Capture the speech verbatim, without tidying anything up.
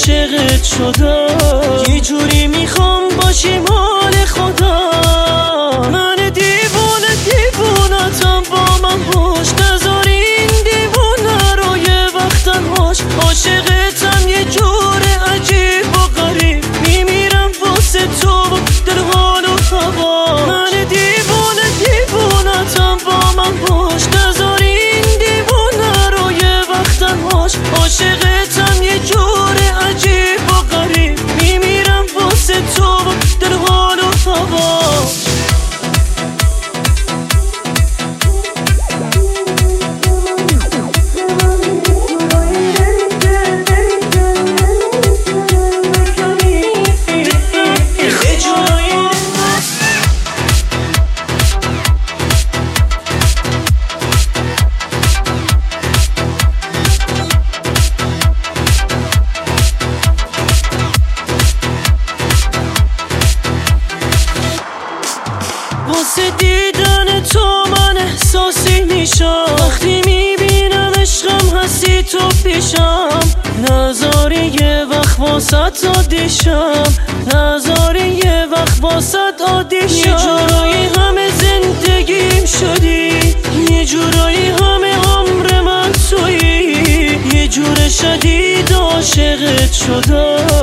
عاشقت شدم. یه جوری میخوام باشیم حال خدا. من دیوونه دیوونتم با من باش، نذاری این دیوونه رو یه وقت تنهاش. عاشقتم یه جور عجیب و غریب، میمیرم واسه تو دل حال و هوا. من دیوونه دیوونتم با من باش، نذاری این دیوونه رو یه وقت تنهاش. عاشقتم یه جور عجیب و غریب، میمیرم واسه تو دل حال و هوا. واسه دیدن تو من احساسی میشم، وقتی میبینم عشقم هستی تو پیشم. نذاری یه وقت واسط عادی شم، نذاری یه وقت واسط عادی شم. یه جورایی همه زندگیم شدی، یه جورایی همه عمر من تویی. یه جور شدید عاشقت شدم.